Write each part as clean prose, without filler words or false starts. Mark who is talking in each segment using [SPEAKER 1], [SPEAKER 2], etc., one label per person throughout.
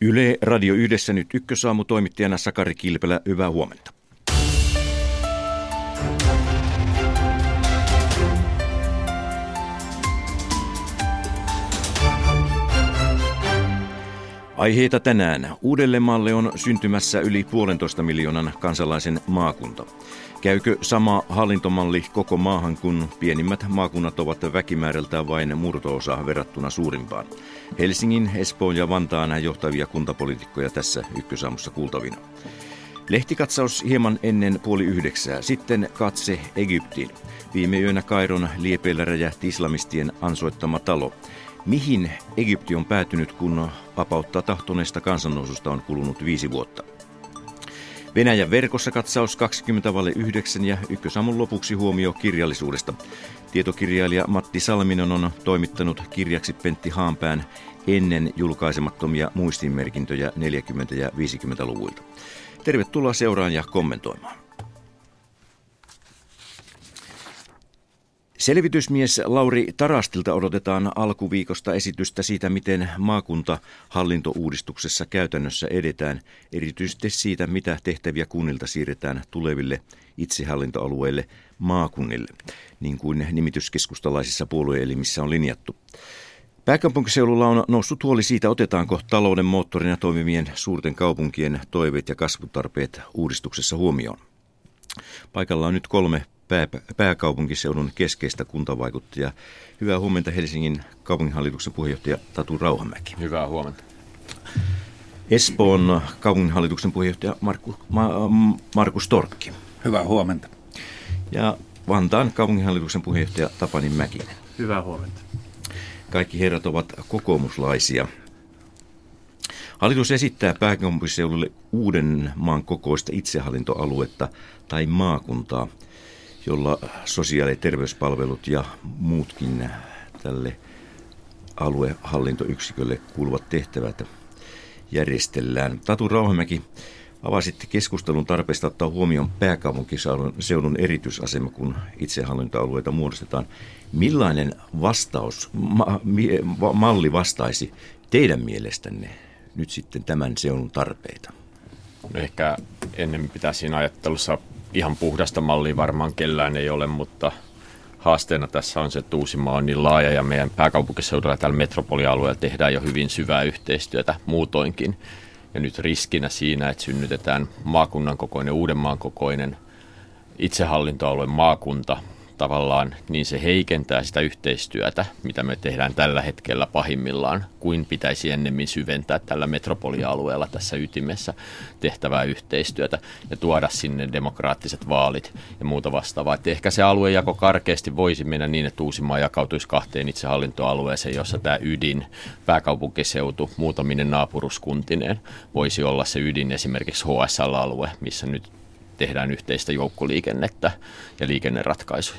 [SPEAKER 1] Yle Radio Yhdessä nyt ykkösaamu toimittajana Sakari Kilpelä, hyvää huomenta. Aiheita tänään. Uudellemaalle on syntymässä yli 1,5 miljoonan kansalaisen maakunta. Käykö sama hallintomalli koko maahan, kun pienimmät maakunnat ovat väkimäärältään vain murto-osa verrattuna suurimpaan? Helsingin, Espoon ja Vantaan johtavia kuntapoliitikkoja tässä ykkösaamussa kuultavina. Lehtikatsaus hieman ennen 8:30. Sitten katse Egyptiin. Viime yönä Kairon liepeillä räjähti islamistien ansoittama talo. Mihin Egypti on päätynyt, kun vapauttaa tahtoneesta kansannoususta on kulunut 5 vuotta? Venäjän verkossa katsaus 20:09 ja ykkösaamun lopuksi huomio kirjallisuudesta. Tietokirjailija Matti Salminen on toimittanut kirjaksi Pentti Haanpään ennen julkaisemattomia muistinmerkintöjä 40- ja 50-luvuilta. Tervetuloa seuraan ja kommentoimaan. Selvitysmies Lauri Tarastilta odotetaan alkuviikosta esitystä siitä, miten maakuntahallintouudistuksessa käytännössä edetään, erityisesti siitä, mitä tehtäviä kunnilta siirretään tuleville itsehallintoalueille maakunnille, niin kuin nimityskeskustalaisissa puolueelimissä on linjattu. Pääkaupunkiseudulla on noussut huoli siitä, otetaanko talouden moottorina toimivien suurten kaupunkien toiveet ja kasvutarpeet uudistuksessa huomioon. Paikalla on nyt 3 pääkaupunkiseudun keskeistä kuntavaikuttajaa. Hyvää huomenta Helsingin kaupunginhallituksen puheenjohtaja Tatu Rauhamäki.
[SPEAKER 2] Hyvää huomenta.
[SPEAKER 1] Espoon kaupunginhallituksen puheenjohtaja Markus Torkki.
[SPEAKER 3] Hyvää huomenta.
[SPEAKER 1] Ja Vantaan kaupunginhallituksen puheenjohtaja Tapani Mäkinen.
[SPEAKER 4] Hyvää huomenta.
[SPEAKER 1] Kaikki herrat ovat kokoomuslaisia. Hallitus esittää pääkaupunkiseudulle Uudenmaan kokoista itsehallintoaluetta tai maakuntaa, jolla sosiaali- ja terveyspalvelut ja muutkin tälle aluehallintoyksikölle kuuluvat tehtävät järjestellään. Tatu Rauhamäki, avasitte keskustelun tarpeesta ottaa huomioon pääkaupunkiseudun erityisasema, kun itsehallintoalueita muodostetaan. Millainen malli vastaisi teidän mielestänne nyt sitten tämän seudun tarpeita?
[SPEAKER 2] Ehkä ennen pitää siinä ajattelussa ihan puhdasta mallia varmaan kellään ei ole, mutta haasteena tässä on se, että Uusimaa on niin laaja ja meidän pääkaupunkiseudulla tällä metropolialueella tehdään jo hyvin syvää yhteistyötä muutoinkin. Ja nyt riskinä siinä, että synnytetään maakunnan kokoinen, Uudenmaan kokoinen itsehallintoalueen maakunta tavallaan, niin se heikentää sitä yhteistyötä, mitä me tehdään tällä hetkellä pahimmillaan, kuin pitäisi ennemmin syventää tällä metropolialueella tässä ytimessä tehtävää yhteistyötä ja tuoda sinne demokraattiset vaalit ja muuta vastaavaa. Että ehkä se aluejako karkeasti voisi mennä niin, että Uusimaa jakautuisi 2 itsehallintoalueeseen, jossa tämä ydin, pääkaupunkiseutu, muutaminen naapuruskuntineen voisi olla se ydin, esimerkiksi HSL-alue, missä nyt tehdään yhteistä joukkoliikennettä ja liikenneratkaisuja.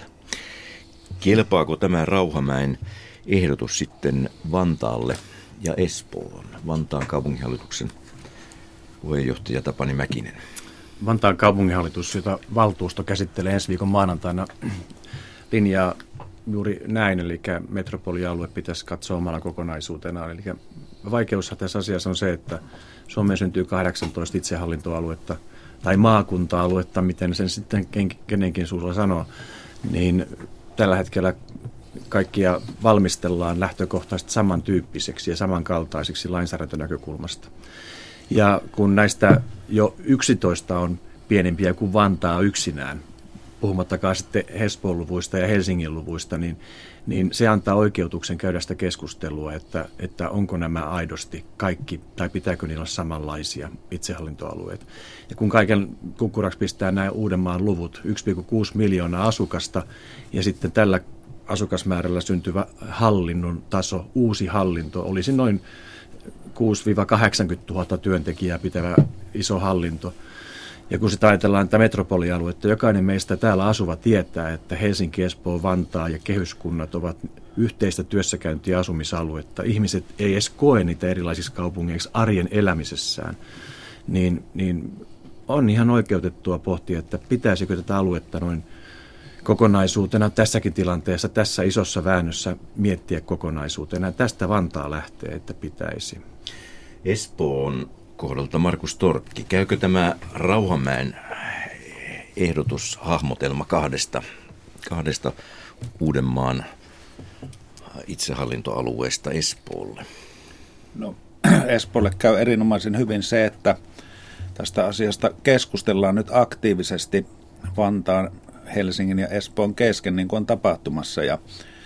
[SPEAKER 1] Kelpaako tämä Rauhamäen ehdotus sitten Vantaalle ja Espoon? Vantaan kaupunginhallituksen puheenjohtaja Tapani Mäkinen.
[SPEAKER 4] Vantaan kaupunginhallitus, jota valtuusto käsittelee ensi viikon maanantaina, linjaa juuri näin, eli metropolialue pitäisi katsoa omana kokonaisuutenaan. Eli vaikeus tässä asiassa on se, että Suomeen syntyy 18 itsehallintoaluetta, tai maakunta-aluetta, miten sen sitten kenenkin suulla sanoo, niin tällä hetkellä kaikkia valmistellaan lähtökohtaisesti samantyyppiseksi ja samankaltaisiksi lainsäädäntönäkökulmasta. Ja kun näistä jo 11 on pienempiä kuin Vantaa yksinään, puhumattakaan sitten Espoon luvuista ja Helsingin luvuista, niin se antaa oikeutuksen käydä sitä keskustelua, että onko nämä aidosti kaikki, tai pitääkö niillä olla samanlaisia itsehallintoalueita. Ja kun kaiken kukkuraksi pistää nämä Uudenmaan luvut, 1,6 miljoonaa asukasta, ja sitten tällä asukasmäärällä syntyvä hallinnon taso, uusi hallinto, olisi noin 6-80 000 työntekijää pitävä iso hallinto. Ja kun sitä ajatellaan tätä metropolialuetta, jokainen meistä täällä asuva tietää, että Helsinki, Espoo, Vantaa ja kehyskunnat ovat yhteistä työssäkäynti- ja asumisaluetta. Ihmiset ei edes koe niitä erilaisissa kaupungeissa arjen elämisessään. Niin on ihan oikeutettua pohtia, että pitäisikö tätä aluetta noin kokonaisuutena tässäkin tilanteessa, tässä isossa väännössä miettiä kokonaisuutena. Tästä Vantaa lähtee, että pitäisi.
[SPEAKER 1] Espoon kohdalta Markus Torkki, käykö tämä Rauhamäen ehdotus hahmotelma kahdesta Uudenmaan itsehallintoalueesta Espoolle?
[SPEAKER 3] No, Espoolle käy erinomaisen hyvin se, että tästä asiasta keskustellaan nyt aktiivisesti Vantaan, Helsingin ja Espoon kesken, niin kuin on tapahtumassa. Ja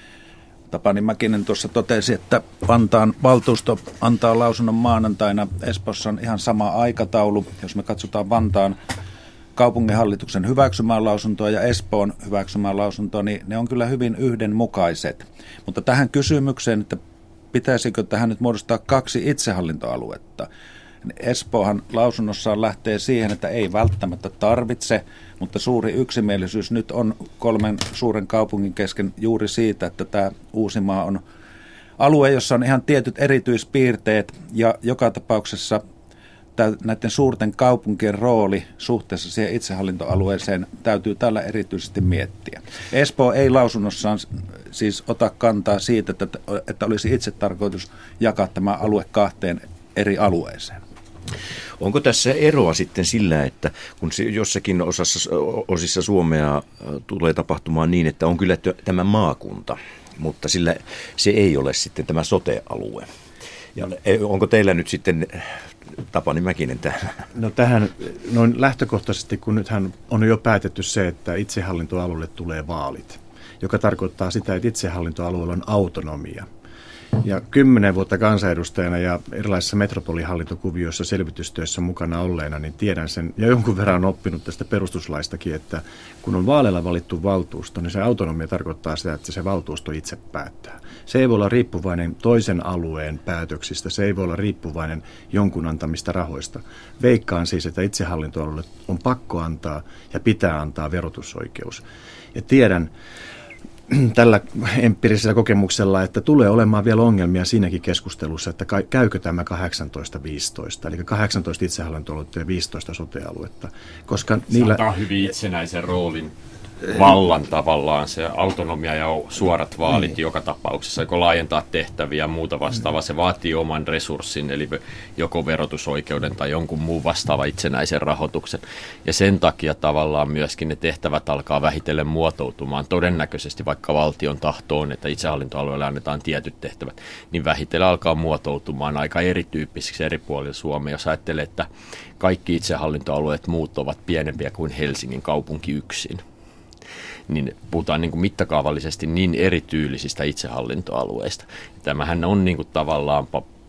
[SPEAKER 3] Tapani Mäkinen tuossa totesi, että Vantaan valtuusto antaa lausunnon maanantaina. Espoossa on ihan sama aikataulu. Jos me katsotaan Vantaan kaupunginhallituksen hyväksymää lausuntoa ja Espoon hyväksymää lausuntoa, niin ne on kyllä hyvin yhdenmukaiset. Mutta tähän kysymykseen, että pitäisikö tähän nyt muodostaa 2 itsehallintoaluetta, Espoohan lausunnossaan lähtee siihen, että ei välttämättä tarvitse, mutta suuri yksimielisyys nyt on 3 suuren kaupungin kesken juuri siitä, että tämä Uusimaa on alue, jossa on ihan tietyt erityispiirteet ja joka tapauksessa näiden suurten kaupunkien rooli suhteessa siihen itsehallintoalueeseen täytyy tällä erityisesti miettiä. Espoo ei lausunnossaan siis ota kantaa siitä, että olisi itse tarkoitus jakaa tämä alue 2 eri alueeseen.
[SPEAKER 1] Onko tässä eroa sitten sillä, että kun jossakin osissa Suomea tulee tapahtumaan niin, että on kyllä tämä maakunta, mutta sillä se ei ole sitten tämä sote-alue? Ja onko teillä nyt sitten Tapani Mäkinen täällä?
[SPEAKER 4] No tähän noin lähtökohtaisesti, kun nythän on jo päätetty se, että itsehallintoalueelle tulee vaalit, joka tarkoittaa sitä, että itsehallintoalueella on autonomia. Ja 10 vuotta kansanedustajana ja erilaisissa metropolihallintokuvioissa selvitystöissä mukana olleena, niin tiedän sen, ja jonkun verran oppinut tästä perustuslaistakin, että kun on vaaleilla valittu valtuusto, niin se autonomia tarkoittaa sitä, että se valtuusto itse päättää. Se ei voi olla riippuvainen toisen alueen päätöksistä, se ei voi olla riippuvainen jonkun antamista rahoista. Veikkaan siis, että itsehallintoalueelle on pakko antaa ja pitää antaa verotusoikeus. Ja tiedän tällä empiirisellä kokemuksella, että tulee olemaan vielä ongelmia siinäkin keskustelussa, että käykö tämä 18-15, eli 18 itsehallintoaluetta ja 15 sote-aluetta. Koska niillä
[SPEAKER 2] antaa hyvin itsenäisen roolin vallan tavallaan, se autonomia ja suorat vaalit joka tapauksessa, kun laajentaa tehtäviä ja muuta vastaavaa, se vaatii oman resurssin, eli joko verotusoikeuden tai jonkun muun vastaava itsenäisen rahoituksen. Ja sen takia tavallaan myöskin ne tehtävät alkaa vähitellen muotoutumaan. Todennäköisesti vaikka valtion tahto on, että itsehallintoalueelle annetaan tietyt tehtävät, niin vähitellen alkaa muotoutumaan aika erityyppisiksi eri puolilla Suomea. Jos ajattelee, että kaikki itsehallintoalueet muut ovat pienempiä kuin Helsingin kaupunki yksin, niin puhutaan niin kuin mittakaavallisesti niin erityylisistä itsehallintoalueista. Tämähän on niin kuin tavallaan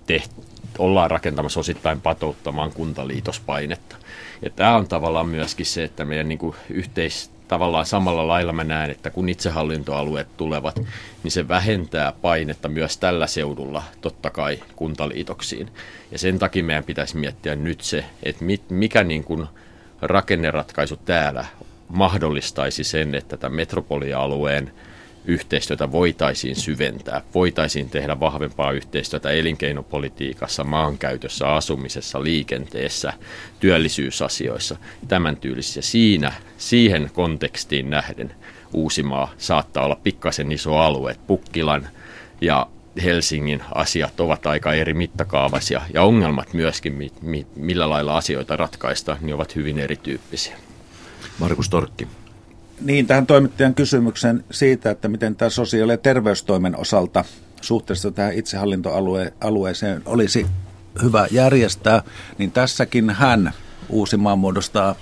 [SPEAKER 2] ollaan rakentamassa osittain patouttamaan kuntaliitospainetta. Ja tämä on tavallaan myöskin se, että meidän niin kuin tavallaan samalla lailla mä näen, että kun itsehallintoalueet tulevat, niin se vähentää painetta myös tällä seudulla totta kai kuntaliitoksiin. Ja sen takia meidän pitäisi miettiä nyt se, että mikä niin kuin rakenneratkaisu täällä mahdollistaisi sen, että tämän metropolialueen yhteistyötä voitaisiin syventää, voitaisiin tehdä vahvempaa yhteistyötä elinkeinopolitiikassa, maankäytössä, asumisessa, liikenteessä, työllisyysasioissa, tämän tyylisissä. Siihen kontekstiin nähden Uusimaa saattaa olla pikkasen iso alue. Pukkilan ja Helsingin asiat ovat aika eri mittakaavaisia ja ongelmat myöskin, millä lailla asioita ratkaista, niin ovat hyvin erityyppisiä.
[SPEAKER 1] Markus Torkki.
[SPEAKER 3] Niin, tähän toimittajan kysymykseen siitä, että miten tämä sosiaali- ja terveystoimen osalta suhteessa tähän itsehallintoalueeseen olisi hyvä järjestää, niin tässäkin Uusimaa muodostaa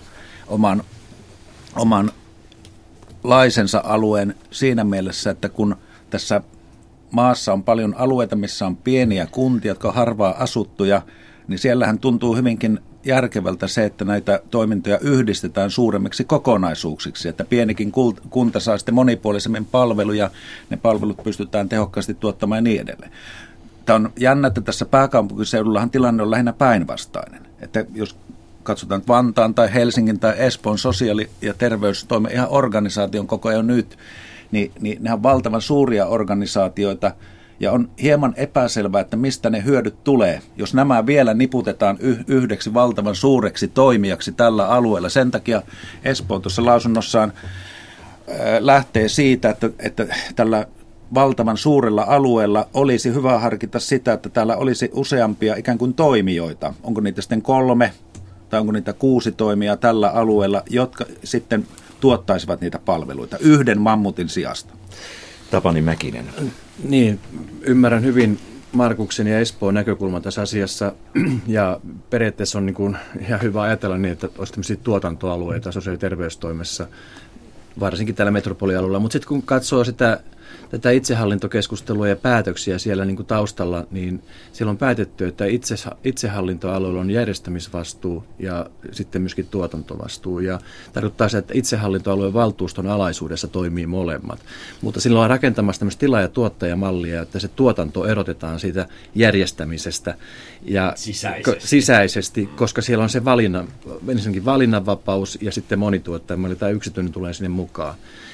[SPEAKER 3] oman laisensa alueen siinä mielessä, että kun tässä maassa on paljon alueita, missä on pieniä kuntia, jotka on harvaa asuttuja, niin siellähän tuntuu hyvinkin järkevältä se, että näitä toimintoja yhdistetään suuremmiksi kokonaisuuksiksi, että pienikin kunta saa sitten monipuolisemmin palveluja, ne palvelut pystytään tehokkaasti tuottamaan ja niin edelleen. Tämä on jännä, että tässä pääkaupunkiseudullahan tilanne on lähinnä päinvastainen, että jos katsotaan Vantaan tai Helsingin tai Espoon sosiaali- ja terveystoimen ihan organisaation koko ajan nyt, niin ne on valtavan suuria organisaatioita, ja on hieman epäselvää, että mistä ne hyödyt tulee, jos nämä vielä niputetaan yhdeksi valtavan suureksi toimijaksi tällä alueella. Sen takia Espoo tuossa lausunnossaan lähtee siitä, että tällä valtavan suurella alueella olisi hyvä harkita sitä, että täällä olisi useampia ikään kuin toimijoita. Onko niitä sitten 3 tai onko niitä 6 toimijaa tällä alueella, jotka sitten tuottaisivat niitä palveluita yhden mammutin sijasta?
[SPEAKER 1] Tapani Mäkinen.
[SPEAKER 4] Niin, ymmärrän hyvin Markuksen ja Espoon näkökulman tässä asiassa, ja periaatteessa on niin kuin ihan hyvä ajatella niin, että olisi tämmöisiä tuotantoalueita sosiaali- ja terveystoimessa, varsinkin täällä metropolialueella, mutta sitten kun katsoo tätä itsehallintokeskustelua ja päätöksiä siellä niin kuin taustalla, niin siellä on päätetty, että itsehallintoalueella on järjestämisvastuu ja sitten myöskin tuotantovastuu. Ja tarkoittaa se, että itsehallintoalueen valtuuston alaisuudessa toimii molemmat. Mutta silloin on rakentamassa tämmöistä tila- ja tuottajamallia, että se tuotanto erotetaan siitä järjestämisestä ja sisäisesti, koska siellä on se ensinnäkin valinnanvapaus ja sitten monituottajamalli tai yksityinen tulee sinne mukaan.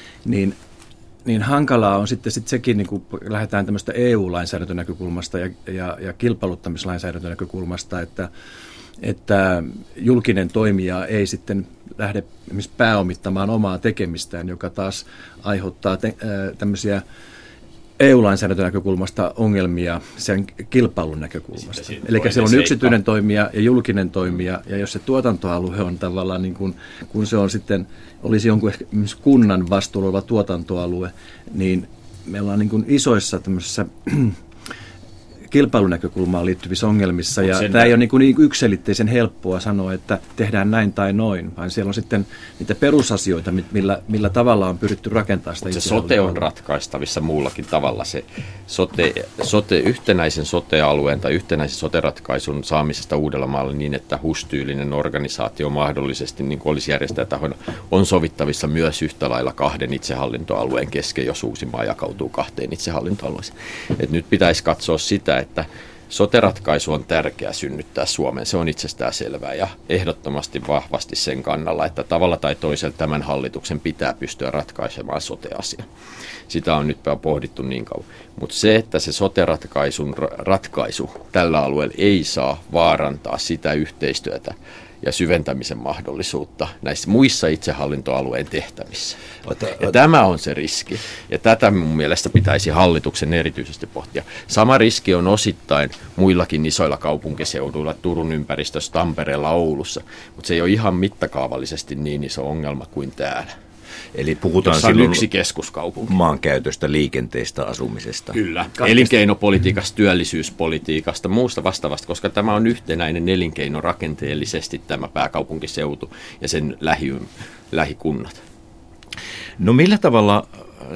[SPEAKER 4] Niin hankalaa on sitten sekin, niin kun lähdetään tämmöistä EU-lainsäädäntönäkökulmasta ja kilpailuttamislainsäädäntönäkökulmasta, että julkinen toimija ei sitten lähde esimerkiksi pääomittamaan omaa tekemistään, joka taas aiheuttaa tämmöisiä EU-lainsäädäntönäkökulmasta ongelmia sen kilpailun näkökulmasta. Eli siellä on yksityinen toimija ja julkinen toimija, ja jos se tuotantoalue on tavallaan niin kun se on sitten, olisi jonkun kunnan vastuulla oleva tuotantoalue, niin meillä on niin kuin isoissa tämmöisissä kilpailunäkökulmaan liittyvissä ongelmissa, ja tämä ei ole niin yksiselitteisen helppoa sanoa, että tehdään näin tai noin, vaan siellä on sitten niitä perusasioita, millä tavalla on pyritty rakentamaan sitä.
[SPEAKER 2] Se sote on ratkaistavissa muullakin tavalla. Se yhtenäisen sote-alueen tai yhtenäisen sote-ratkaisun saamisesta Uudellamaalla niin, että HUS-tyylinen organisaatio mahdollisesti, niin kuin olisi järjestäjätahoina, on sovittavissa myös yhtä lailla 2 itsehallintoalueen kesken, jos Uusimaa jakautuu 2 itsehallintoalueeseen. Et nyt pitäisi katsoa sitä, että sote-ratkaisu on tärkeää synnyttää Suomeen. Se on itsestään selvää ja ehdottomasti vahvasti sen kannalla, että tavalla tai toisella tämän hallituksen pitää pystyä ratkaisemaan sote-asia. Sitä on nyt pohdittu niin kauan. Mutta se, että se sote-ratkaisun ratkaisu tällä alueella ei saa vaarantaa sitä yhteistyötä ja syventämisen mahdollisuutta näissä muissa itsehallintoalueen tehtävissä. Ja tämä on se riski, ja tätä mun mielestä pitäisi hallituksen erityisesti pohtia. Sama riski on osittain muillakin isoilla kaupunkiseuduilla, Turun ympäristössä, Tampereella, Oulussa, mutta se ei ole ihan mittakaavallisesti niin iso ongelma kuin täällä.
[SPEAKER 1] Eli puhutaan silloin
[SPEAKER 2] yksi keskuskaupunki.
[SPEAKER 1] Maankäytöstä, liikenteestä, asumisesta.
[SPEAKER 2] Kyllä, elinkeinopolitiikasta, työllisyyspolitiikasta, muusta vastaavasta, koska tämä on yhtenäinen elinkeino rakenteellisesti tämä pääkaupunkiseutu ja sen lähikunnat.
[SPEAKER 1] No millä tavalla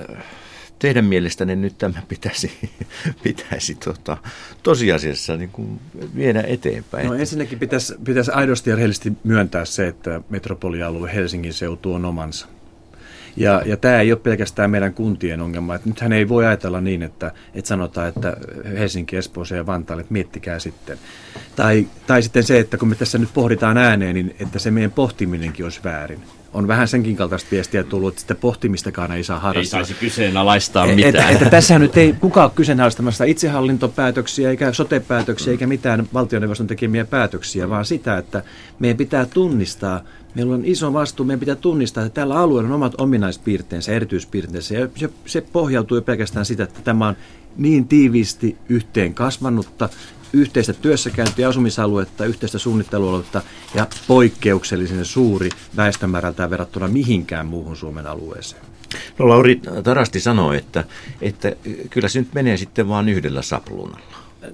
[SPEAKER 1] teidän mielestänne nyt tämä pitäisi tosiasiassa niin kuin viedä eteenpäin?
[SPEAKER 4] No ensinnäkin pitäisi aidosti ja rehellisesti myöntää se, että metropolialue Helsingin seutu on omansa. Ja tämä ei ole pelkästään meidän kuntien ongelma. Että nythän ei voi ajatella niin, että sanotaan, että Helsinki, Espooseen ja Vantaalle, että miettikää sitten. Tai sitten se, että kun me tässä nyt pohditaan ääneen, niin että se meidän pohtiminenkin olisi väärin. On vähän senkin kaltaista viestiä tullut, että sitä pohtimistakaan ei saa harrastaa.
[SPEAKER 2] Ei saisi kyseenalaistaa mitään.
[SPEAKER 4] Että tässä nyt ei kukaan ole kyseenalaistamassa itsehallintopäätöksiä, eikä sote-päätöksiä, eikä mitään valtioneuvoston tekemiä päätöksiä, vaan sitä, että meidän pitää tunnistaa, meillä on iso vastuu, meidän pitää tunnistaa, että tällä alueella on omat ominaispiirteensä, erityispiirteensä, ja se pohjautuu jo pelkästään sitä, että tämä on niin tiiviisti yhteen kasvanutta, yhteistä työssäkäyntiä, asumisaluetta, yhteistä suunnittelualuetta ja poikkeuksellisen suuri väestömäärältään verrattuna mihinkään muuhun Suomen alueeseen.
[SPEAKER 1] No Lauri Tarasti sanoi, että kyllä se nyt menee sitten vaan yhdellä sapluunalla.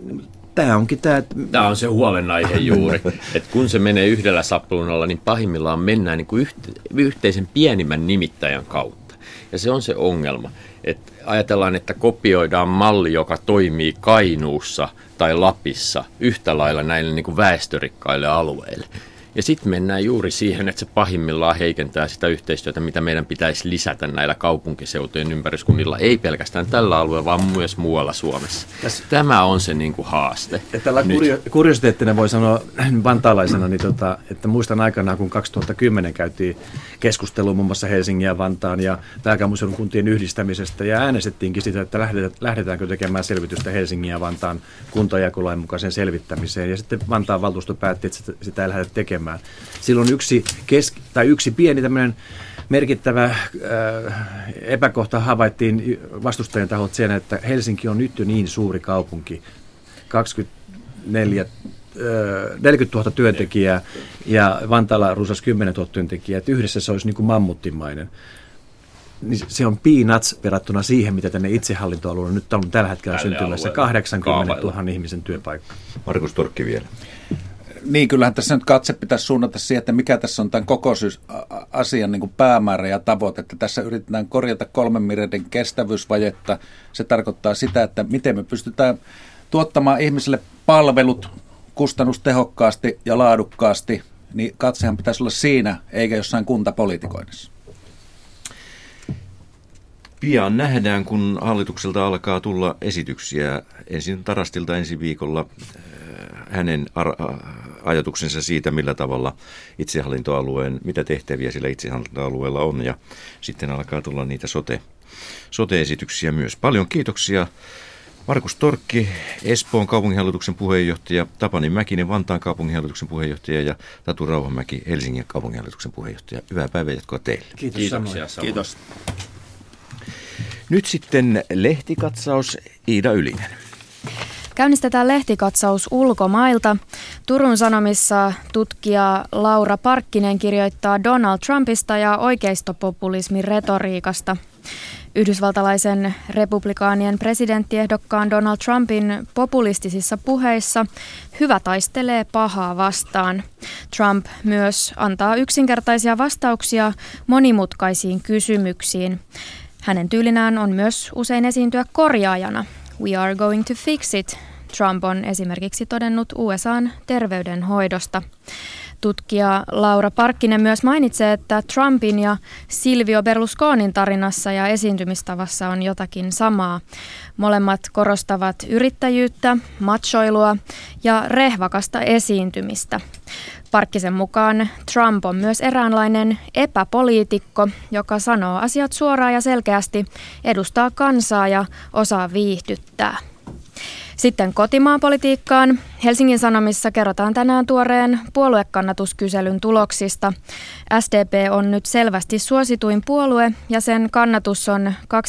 [SPEAKER 2] Tämä on se huolenaihe juuri, että kun se menee yhdellä sapluunalla, niin pahimmillaan mennään niin kuin yhteisen pienimmän nimittäjän kautta. Ja se on se ongelma, että ajatellaan, että kopioidaan malli, joka toimii Kainuussa tai Lapissa yhtä lailla näille niin kuin väestörikkaille alueille. Ja sitten mennään juuri siihen, että se pahimmillaan heikentää sitä yhteistyötä, mitä meidän pitäisi lisätä näillä kaupunkiseutujen ympäryskunnilla, ei pelkästään tällä alueella, vaan myös muualla Suomessa. Tämä on se niin kuin haaste.
[SPEAKER 4] Ja tällä kuriositeettina voi sanoa vantaalaisena, niin että muistan aikanaan, kun 2010 käytiin keskustelua muun muassa Helsingin ja Vantaan ja pääkaupunkiseudun kuntien yhdistämisestä, ja äänestettiinkin sitä, että lähdetäänkö tekemään selvitystä Helsingin ja Vantaan kuntajakolain mukaisen selvittämiseen, ja sitten Vantaan valtuusto päätti, että sitä ei lähdetä tekemään. Silloin yksi pieni tämmöinen merkittävä epäkohta havaittiin vastustajien taholta sen, että Helsinki on nyt jo niin suuri kaupunki, 40 000 työntekijää ja Vantaalla runsas 10 000 työntekijää, että yhdessä se olisi niin kuin mammuttimainen. Niin se on peanuts verrattuna siihen, mitä tänne itsehallintoalueella nyt on tällä hetkellä syntymässä 80 000 ihmisen työpaikka.
[SPEAKER 1] Markus Torkki vielä.
[SPEAKER 3] Niin, kyllähän tässä nyt katse pitäisi suunnata siihen, että mikä tässä on tämän koko asian niin kuin päämäärä ja tavoite. Että tässä yritetään korjata 3 miljardin kestävyysvajetta. Se tarkoittaa sitä, että miten me pystytään tuottamaan ihmisille palvelut kustannustehokkaasti ja laadukkaasti. Niin katsehan pitäisi olla siinä, eikä jossain kuntapolitikoinnissa.
[SPEAKER 1] Pian nähdään, kun hallitukselta alkaa tulla esityksiä. Ensin Tarastilta ensi viikolla hänen ajatuksensa siitä, millä tavalla mitä tehtäviä sillä itsehallintoalueella on. Ja sitten alkaa tulla niitä sote-esityksiä myös. Paljon kiitoksia. Markus Torkki, Espoon kaupunginhallituksen puheenjohtaja, Tapani Mäkinen, Vantaan kaupunginhallituksen puheenjohtaja ja Tatu Rauhamäki, Helsingin kaupunginhallituksen puheenjohtaja. Hyvää päivänjatkoa teille.
[SPEAKER 2] Kiitoksia. Kiitos.
[SPEAKER 1] Nyt sitten lehtikatsaus, Iida Ylinen.
[SPEAKER 5] Käynnistetään lehtikatsaus ulkomailta. Turun Sanomissa tutkija Laura Parkkinen kirjoittaa Donald Trumpista ja oikeistopopulismin retoriikasta. Yhdysvaltalaisen republikaanien presidenttiehdokkaan Donald Trumpin populistisissa puheissa hyvä taistelee pahaa vastaan. Trump myös antaa yksinkertaisia vastauksia monimutkaisiin kysymyksiin. Hänen tyylinään on myös usein esiintyä korjaajana. We are going to fix it, Trump on esimerkiksi todennut USA:n terveydenhoidosta. Tutkija Laura Parkkinen myös mainitsee, että Trumpin ja Silvio Berlusconin tarinassa ja esiintymistavassa on jotakin samaa. Molemmat korostavat yrittäjyyttä, machoilua ja rehvakasta esiintymistä. Parkkisen mukaan Trump on myös eräänlainen epäpoliitikko, joka sanoo asiat suoraan ja selkeästi, edustaa kansaa ja osaa viihdyttää. Sitten kotimaan politiikkaan. Helsingin Sanomissa kerrotaan tänään tuoreen puoluekannatuskyselyn tuloksista. SDP on nyt selvästi suosituin puolue ja sen kannatus on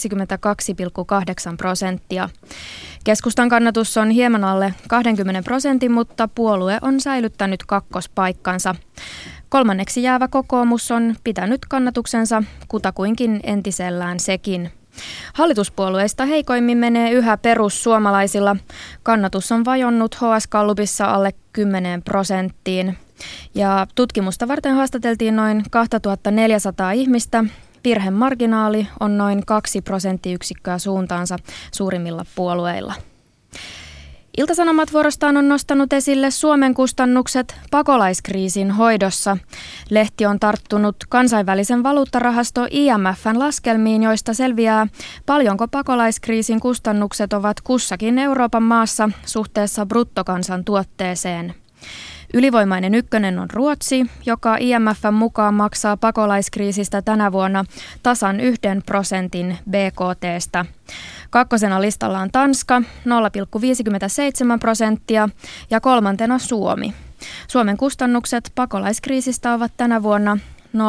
[SPEAKER 5] 22,8%. Keskustan kannatus on hieman alle 20%, mutta puolue on säilyttänyt kakkospaikkansa. Kolmanneksi jäävä kokoomus on pitänyt kannatuksensa kutakuinkin entisellään sekin. Hallituspuolueista heikoimmin menee yhä perussuomalaisilla. Kannatus on vajonnut HS-gallupissa alle 10%. Ja tutkimusta varten haastateltiin noin 2400 ihmistä. Virhemarginaali on noin 2 prosenttiyksikköä suuntaansa suurimmilla puolueilla. Ilta-Sanomat vuorostaan on nostanut esille Suomen kustannukset pakolaiskriisin hoidossa. Lehti on tarttunut kansainvälisen valuuttarahasto IMF:n laskelmiin, joista selviää, paljonko pakolaiskriisin kustannukset ovat kussakin Euroopan maassa suhteessa bruttokansantuotteeseen. Ylivoimainen ykkönen on Ruotsi, joka IMF:n mukaan maksaa pakolaiskriisistä tänä vuonna tasan 1% BKT:stä. Kakkosena listalla on Tanska 0,57% ja kolmantena Suomi. Suomen kustannukset pakolaiskriisistä ovat tänä vuonna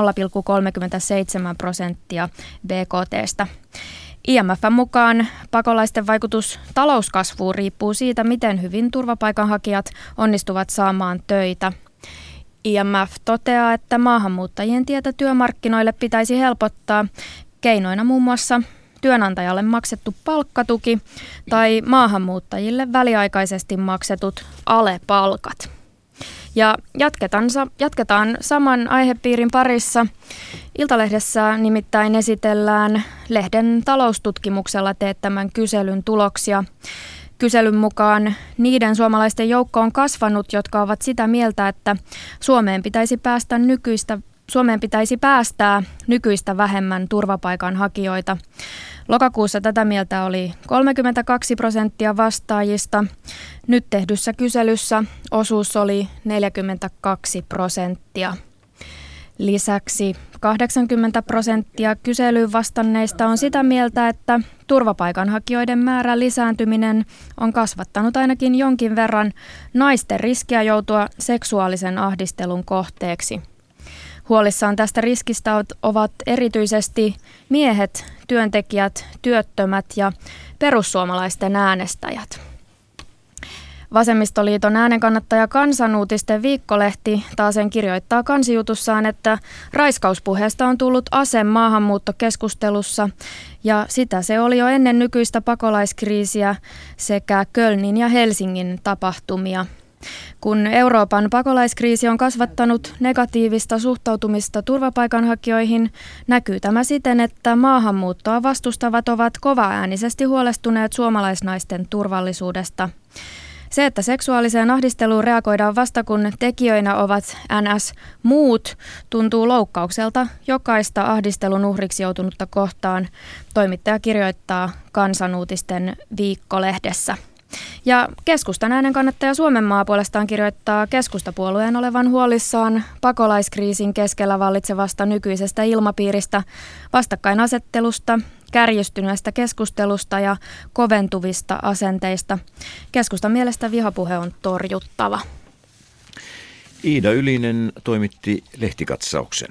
[SPEAKER 5] 0,37% BKT:stä. IMF:n mukaan pakolaisten vaikutus talouskasvuun riippuu siitä, miten hyvin turvapaikanhakijat onnistuvat saamaan töitä. IMF toteaa, että maahanmuuttajien tietä työmarkkinoille pitäisi helpottaa keinoina muun muassa työnantajalle maksettu palkkatuki tai maahanmuuttajille väliaikaisesti maksetut alepalkat. Ja jatketaan saman aihepiirin parissa. Iltalehdessä nimittäin esitellään lehden taloustutkimuksella teettämän kyselyn tuloksia. Kyselyn mukaan niiden suomalaisten joukko on kasvanut, jotka ovat sitä mieltä, että Suomeen pitäisi päästää nykyistä vähemmän turvapaikanhakijoita. Lokakuussa tätä mieltä oli 32% vastaajista. Nyt tehdyssä kyselyssä osuus oli 42%. Lisäksi 80% kyselyyn vastanneista on sitä mieltä, että turvapaikanhakijoiden määrän lisääntyminen on kasvattanut ainakin jonkin verran naisten riskiä joutua seksuaalisen ahdistelun kohteeksi. Huolissaan tästä riskistä ovat erityisesti miehet, työntekijät, työttömät ja perussuomalaisten äänestäjät. Vasemmistoliiton äänenkannattaja Kansanuutisten viikkolehti taasen kirjoittaa kansijutussaan, että raiskauspuheesta on tullut ase maahanmuuttokeskustelussa ja sitä se oli jo ennen nykyistä pakolaiskriisiä sekä Kölnin ja Helsingin tapahtumia. Kun Euroopan pakolaiskriisi on kasvattanut negatiivista suhtautumista turvapaikanhakijoihin, näkyy tämä siten, että maahanmuuttoa vastustavat ovat kovaäänisesti huolestuneet suomalaisnaisten turvallisuudesta. Se, että seksuaaliseen ahdisteluun reagoidaan vasta kun tekijöinä ovat NS-muut, tuntuu loukkaukselta jokaista ahdistelun uhriksi joutunutta kohtaan, toimittaja kirjoittaa Kansanuutisten viikkolehdessä. Ja keskustan äänenkannattaja Suomenmaa puolestaan kirjoittaa keskustapuolueen olevan huolissaan pakolaiskriisin keskellä vallitsevasta nykyisestä ilmapiiristä, vastakkainasettelusta, kärjistyneestä keskustelusta ja koventuvista asenteista. Keskustan mielestä vihapuhe on torjuttava.
[SPEAKER 1] Iida Ylinen toimitti lehtikatsauksen.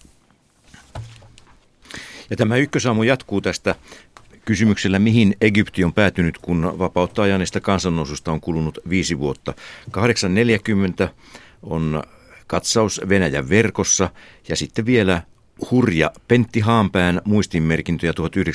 [SPEAKER 1] Ja tämä Ykkösaamu jatkuu tästä kysymyksellä, mihin Egypti on päätynyt, kun vapautta ajaneesta kansannoususta on kulunut 5 vuotta. 8.40 on katsaus Venäjän verkossa ja sitten vielä hurja Pentti Haanpään muistinmerkintöjä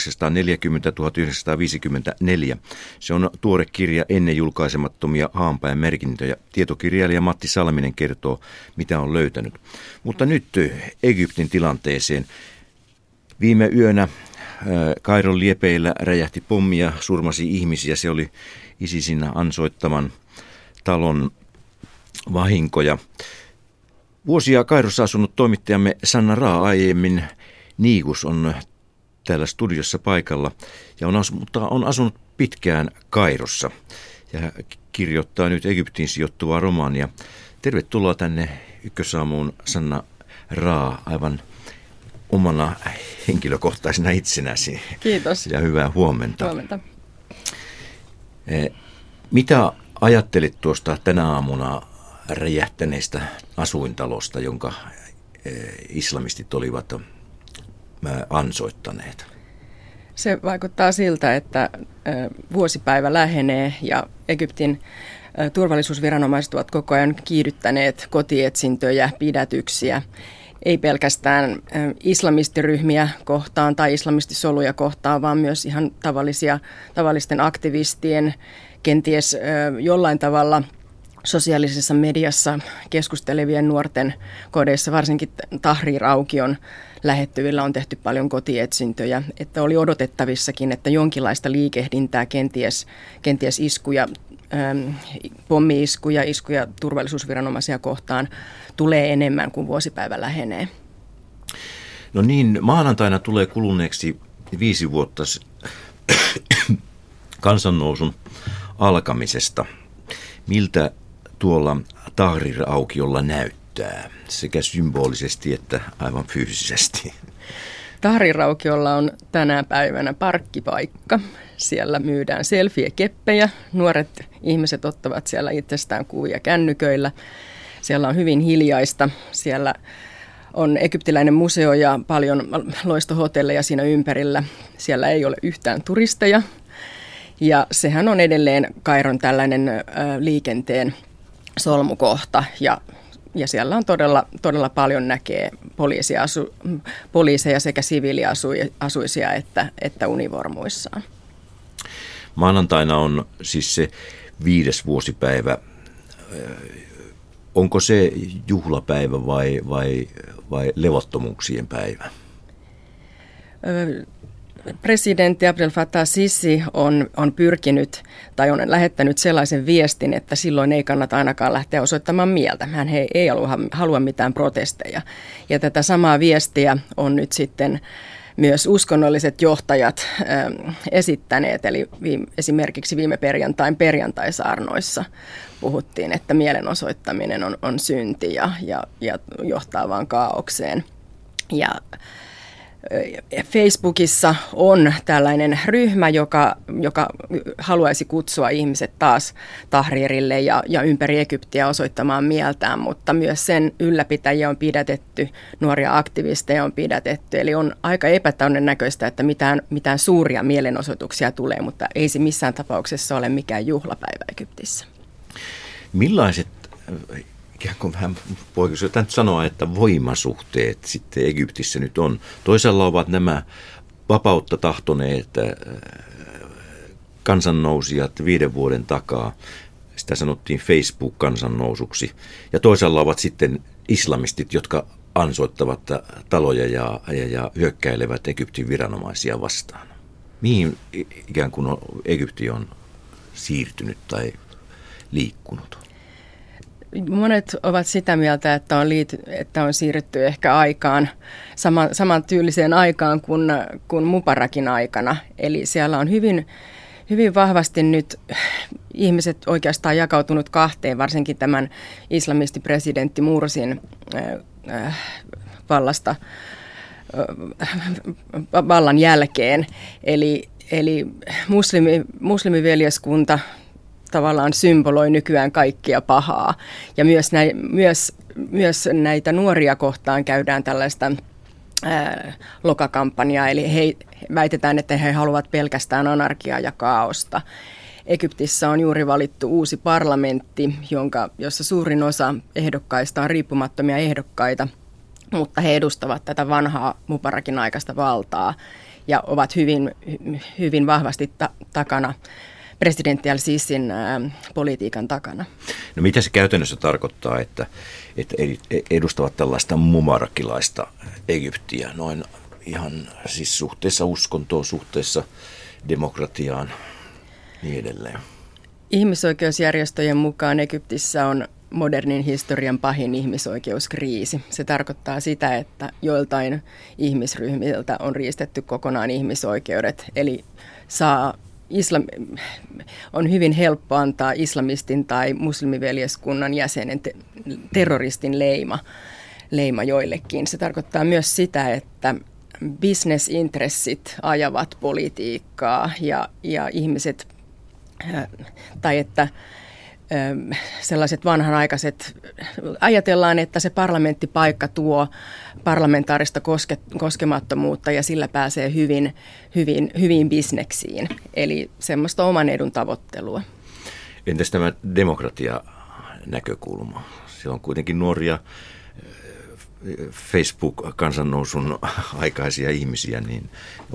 [SPEAKER 1] 1940-1954. Se on tuore kirja ennen julkaisemattomia Haanpään merkintöjä. Tietokirjailija Matti Salminen kertoo, mitä on löytänyt. Mutta nyt Egyptin tilanteeseen. Viime yönä Kairon liepeillä räjähti pommi ja surmasi ihmisiä. Se oli ISISin ansoittaman talon vahinkoja. Vuosia Kairossa asunut toimittajamme Sanna Raa, aiemmin Niigus, on täällä studiossa paikalla ja on asunut pitkään Kairossa ja kirjoittaa nyt Egyptiin sijoittuvaa romaania. Tervetuloa tänne Ykkösaamuun, Sanna Raa, aivan omana henkilökohtaisena itsenäsi.
[SPEAKER 6] Kiitos.
[SPEAKER 1] Ja hyvää huomenta.
[SPEAKER 6] Huomenta.
[SPEAKER 1] Mitä ajattelit tuosta tänä aamuna räjähtäneestä asuintalosta, jonka islamistit olivat ansoittaneet?
[SPEAKER 6] Se vaikuttaa siltä, että vuosipäivä lähenee ja Egyptin turvallisuusviranomaiset ovat koko ajan kiihdyttäneet kotietsintöjä, pidätyksiä. Ei pelkästään islamistiryhmiä kohtaan tai islamistisoluja kohtaan, vaan myös ihan tavallisten aktivistien, kenties jollain tavalla sosiaalisessa mediassa keskustelevien nuorten kodeissa, varsinkin Tahrir-aukion lähettyvillä on tehty paljon kotietsintöjä, että oli odotettavissakin, että jonkinlaista liikehdintää, kenties iskuja, pommi-iskuja, iskuja turvallisuusviranomaisia kohtaan tulee enemmän kuin vuosipäivä lähenee.
[SPEAKER 1] No niin, maanantaina tulee kuluneeksi 5 vuotta kansannousun alkamisesta. Miltä tuolla Tahrir-aukiolla näyttää, sekä symbolisesti että aivan fyysisesti?
[SPEAKER 6] Tahrir-aukiolla on tänä päivänä parkkipaikka. Siellä myydään selfie-keppejä. Nuoret ihmiset ottavat siellä itsestään kuvia kännyköillä. Siellä on hyvin hiljaista. Siellä on egyptiläinen museo ja paljon loistohotelleja siinä ympärillä. Siellä ei ole yhtään turisteja. Ja sehän on edelleen Kairon tällainen liikenteen solmukohta ja siellä on todella paljon näkee poliiseja sekä siviiliasuisia että univormuissaan.
[SPEAKER 1] Maanantaina on siis se 5. vuosipäivä. Onko se juhlapäivä vai levottomuuksien päivä?
[SPEAKER 6] Presidentti Abdel Fattah Sisi on pyrkinyt tai on lähettänyt sellaisen viestin, että silloin ei kannata ainakaan lähteä osoittamaan mieltä. Hän ei halua mitään protesteja. Ja tätä samaa viestiä on nyt sitten myös uskonnolliset johtajat esittäneet. Eli esimerkiksi viime perjantaisaarnoissa puhuttiin, että mielenosoittaminen on synti ja johtaa vaan kaaukseen. Ja Facebookissa on tällainen ryhmä, joka haluaisi kutsua ihmiset taas Tahrirille ja ympäri Egyptiä osoittamaan mieltään, mutta myös sen ylläpitäjiä on pidätetty, nuoria aktivisteja on pidätetty. Eli on aika epätodennäköistä, että mitään suuria mielenosoituksia tulee, mutta ei se missään tapauksessa ole mikään juhlapäivä Egyptissä.
[SPEAKER 1] Millaiset, ikään kuin vähän voiko jotain sanoa, että voimasuhteet sitten Egyptissä nyt on? Toisaalla ovat nämä vapautta tahtoneet kansannousijat 5 vuoden takaa. Sitä sanottiin Facebook-kansannousuksi. Ja toisaalla ovat sitten islamistit, jotka ansoittavat taloja ja hyökkäilevät Egyptin viranomaisia vastaan. Mihin ikään kuin Egypti on siirtynyt tai liikkunut?
[SPEAKER 6] Monet ovat sitä mieltä, että on siirrytty ehkä aikaan, samantyyliseen aikaan kuin Mubarakin aikana. Eli siellä on hyvin vahvasti nyt ihmiset oikeastaan jakautunut kahteen, varsinkin tämän islamistipresidentti Mursin vallan jälkeen. Eli muslimiveljeskunta tavallaan symboloi nykyään kaikkia pahaa. Ja myös näitä nuoria kohtaan käydään tällaista lokakampanjaa, eli väitetään, että he haluavat pelkästään anarkiaa ja kaaosta. Egyptissä on juuri valittu uusi parlamentti, jossa suurin osa ehdokkaista on riippumattomia ehdokkaita, mutta he edustavat tätä vanhaa Mubarakin aikaista valtaa ja ovat hyvin vahvasti takana presidentti al-Sisin politiikan takana.
[SPEAKER 1] No mitä se käytännössä tarkoittaa, että edustavat tällaista mubarakilaista Egyptiä, noin ihan siis suhteessa uskontoon, suhteessa demokratiaan niin edelleen?
[SPEAKER 6] Ihmisoikeusjärjestöjen mukaan Egyptissä on modernin historian pahin ihmisoikeuskriisi. Se tarkoittaa sitä, että joiltain ihmisryhmiltä on riistetty kokonaan ihmisoikeudet, eli on hyvin helppo antaa islamistin tai muslimiveljeskunnan jäsenen terroristin leima joillekin. Se tarkoittaa myös sitä, että bisnesintressit ajavat politiikkaa ja ihmiset, tai että sellaiset vanhanaikaiset, ajatellaan, että se parlamenttipaikka tuo parlamentaarista koskemattomuutta ja sillä pääsee hyvin bisneksiin, eli semmoista oman edun tavoittelua.
[SPEAKER 1] Entäs tämä demokratia-näkökulma? Siellä on kuitenkin nuoria Facebook-kansannousun aikaisia ihmisiä, niin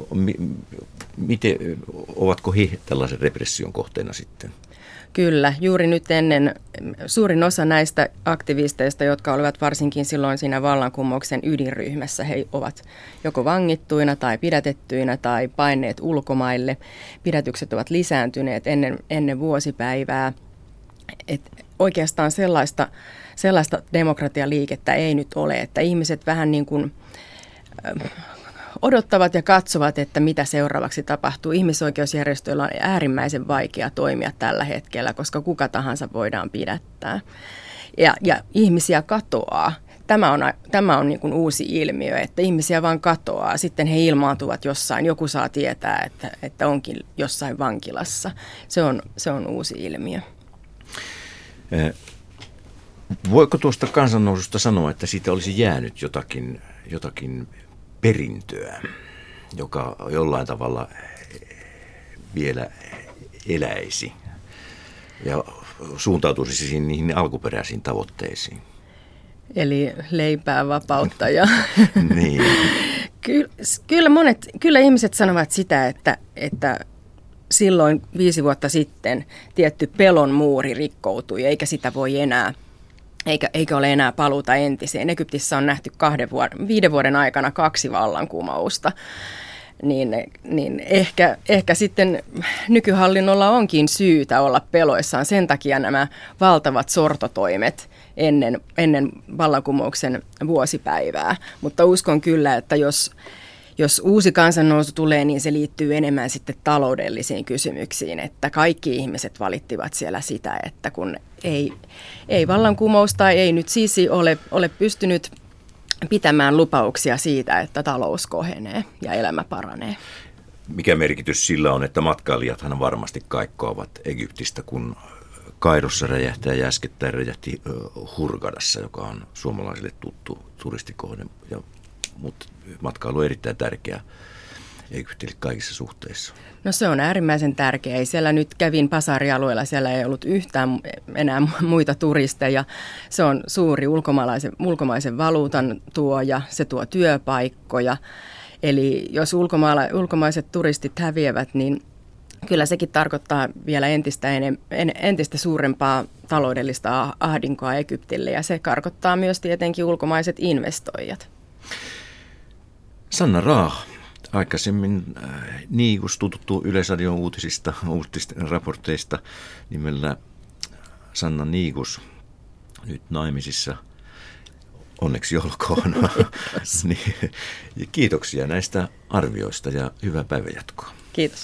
[SPEAKER 1] ovatko he tällaisen repression kohteena sitten?
[SPEAKER 6] Kyllä, juuri nyt suurin osa näistä aktivisteista, jotka olivat varsinkin silloin siinä vallankumouksen ydinryhmässä, he ovat joko vangittuina tai pidätettyinä tai paineet ulkomaille. Pidätykset ovat lisääntyneet ennen vuosipäivää. Et oikeastaan sellaista demokratialiikettä ei nyt ole, että ihmiset vähän niin kuin odottavat ja katsovat, että mitä seuraavaksi tapahtuu. Ihmisoikeusjärjestöillä on äärimmäisen vaikea toimia tällä hetkellä, koska kuka tahansa voidaan pidättää. Ja ihmisiä katoaa. Tämä on niin kuin uusi ilmiö, että ihmisiä vaan katoaa. Sitten he ilmaantuvat jossain. Joku saa tietää, että onkin jossain vankilassa. Se on uusi ilmiö.
[SPEAKER 1] Voiko tuosta kansannoususta sanoa, että siitä olisi jäänyt jotakin perintöä, joka jollain tavalla vielä eläisi ja suuntautuisi niihin alkuperäisiin tavoitteisiin?
[SPEAKER 6] Eli leipää, vapautta ja
[SPEAKER 1] niin.
[SPEAKER 6] Kyllä ihmiset sanovat sitä, että silloin 5 vuotta sitten tietty pelon muuri rikkoutui, eikä sitä voi enää, eikä ole enää paluuta entiseen. Egyptissä on nähty 5 vuoden aikana 2 vallankumousta, niin ehkä sitten nykyhallinnolla onkin syytä olla peloissaan. Sen takia nämä valtavat sortotoimet ennen vallankumouksen vuosipäivää. Mutta uskon kyllä, että jos uusi kansannousu tulee, niin se liittyy enemmän sitten taloudellisiin kysymyksiin, että kaikki ihmiset valittivat siellä sitä, että kun ei vallankumousta, ei nyt Sisi ole pystynyt pitämään lupauksia siitä, että talous kohenee ja elämä paranee.
[SPEAKER 1] Mikä merkitys sillä on, että matkailijathan varmasti kaikkoavat Egyptistä, kun Kairossa räjähtää ja äskettäin räjähti Hurghadassa, joka on suomalaisille tuttu turistikohde. Mutta matkailu on erittäin tärkeää Egyptille kaikissa suhteissa.
[SPEAKER 6] No se on äärimmäisen tärkeää. Ei siellä nyt kävin Pasari-alueella, siellä ei ollut yhtään enää muita turisteja. Se on suuri ulkomaisen valuutan tuoja, se tuo työpaikkoja. Eli jos ulkomaiset turistit häviävät, niin kyllä sekin tarkoittaa vielä entistä suurempaa taloudellista ahdinkoa Egyptille, ja se karkottaa myös tietenkin ulkomaiset investoijat.
[SPEAKER 1] Sanna Raah, aikaisemmin Niikus, tuttu Yleisradion uutisten raporteista nimellä Sanna Niikus, nyt naimisissa. Onneksi olkoon. Niin, kiitoksia näistä arvioista ja hyvää päivänjatkoa.
[SPEAKER 6] Kiitos.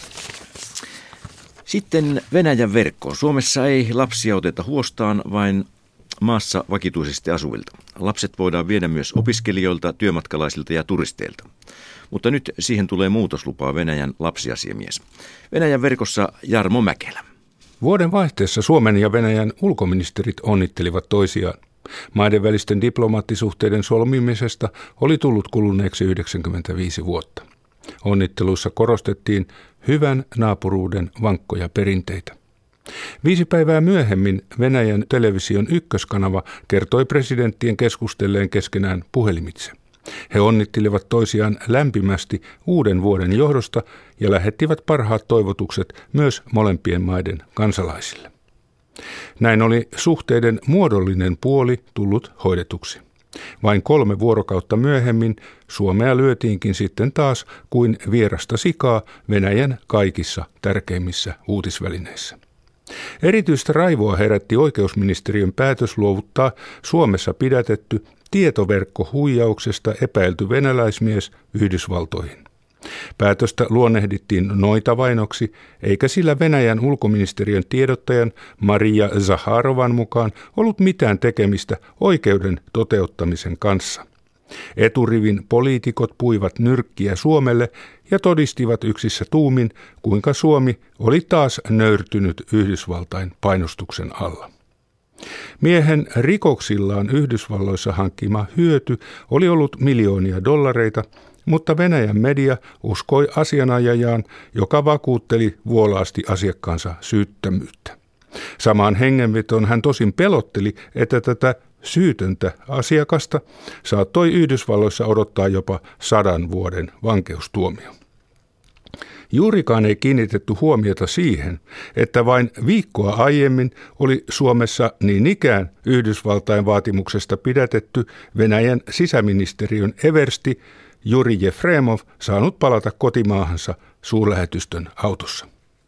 [SPEAKER 1] Sitten Venäjän verkko. Suomessa ei lapsia oteta huostaan, vain maassa vakituisesti asuvilta. Lapset voidaan viedä myös opiskelijoilta, työmatkalaisilta ja turisteilta. Mutta nyt siihen tulee muutoslupaa Venäjän lapsiasiamies. Venäjän verkossa Jarmo Mäkelä.
[SPEAKER 7] Vuoden vaihteessa Suomen ja Venäjän ulkoministerit onnittelivat toisiaan. Maiden välisten diplomaattisuhteiden solmimisesta oli tullut kuluneeksi 95 vuotta. Onnitteluissa korostettiin hyvän naapuruuden vankkoja perinteitä. 5 päivää myöhemmin Venäjän television ykköskanava kertoi presidenttien keskustelleen keskenään puhelimitse. He onnittelivat toisiaan lämpimästi uuden vuoden johdosta ja lähettivät parhaat toivotukset myös molempien maiden kansalaisille. Näin oli suhteiden muodollinen puoli tullut hoidetuksi. Vain 3 vuorokautta myöhemmin Suomea lyötiinkin sitten taas kuin vierasta sikaa Venäjän kaikissa tärkeimmissä uutisvälineissä. Erityistä raivoa herätti oikeusministeriön päätös luovuttaa Suomessa pidätetty tietoverkkohuijauksesta epäilty venäläismies Yhdysvaltoihin. Päätöstä luonnehdittiin noitavainoksi, eikä sillä Venäjän ulkoministeriön tiedottajan Maria Zaharovan mukaan ollut mitään tekemistä oikeuden toteuttamisen kanssa. Eturivin poliitikot puivat nyrkkiä Suomelle ja todistivat yksissä tuumin, kuinka Suomi oli taas nöyrtynyt Yhdysvaltain painostuksen alla. Miehen rikoksillaan Yhdysvalloissa hankkima hyöty oli ollut miljoonia dollareita, mutta Venäjän media uskoi asianajajaan, joka vakuutteli vuolaasti asiakkaansa syyttömyyttä. Samaan hengenvetoon hän tosin pelotteli, että tätä syytöntä asiakasta saattoi Yhdysvalloissa odottaa jopa 100 vuoden vankeustuomio. Juurikaan ei kiinnitetty huomiota siihen, että vain viikkoa aiemmin oli Suomessa niin ikään Yhdysvaltain vaatimuksesta pidätetty Venäjän sisäministeriön eversti Juri Jefremov saanut palata kotimaahansa suurlähetystön autossa.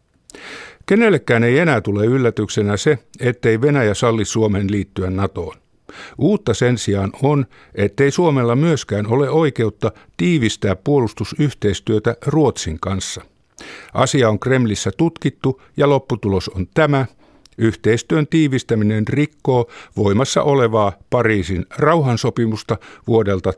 [SPEAKER 7] Kenellekään ei enää tule yllätyksenä se, ettei Venäjä salli Suomen liittyä NATOon. Uutta sen sijaan on, ettei Suomella myöskään ole oikeutta tiivistää puolustusyhteistyötä Ruotsin kanssa. Asia on Kremlissä tutkittu ja lopputulos on tämä: yhteistyön tiivistäminen rikkoo voimassa olevaa Pariisin rauhansopimusta vuodelta